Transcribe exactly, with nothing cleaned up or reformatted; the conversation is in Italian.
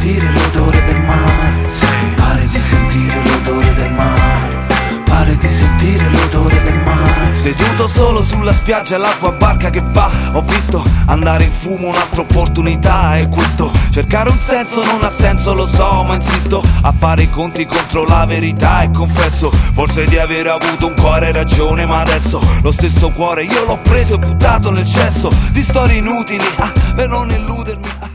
sentire l'odore del mare, pare di sentire l'odore del mare, pare di sentire l'odore del mare. Seduto solo sulla spiaggia, l'acqua barca che va, ho visto andare in fumo un'altra opportunità. E questo, cercare un senso non ha senso, lo so, ma insisto a fare i conti contro la verità. E confesso forse di aver avuto un cuore e ragione, ma adesso lo stesso cuore io l'ho preso e buttato nel cesso di storie inutili, ah, per non illudermi, ah.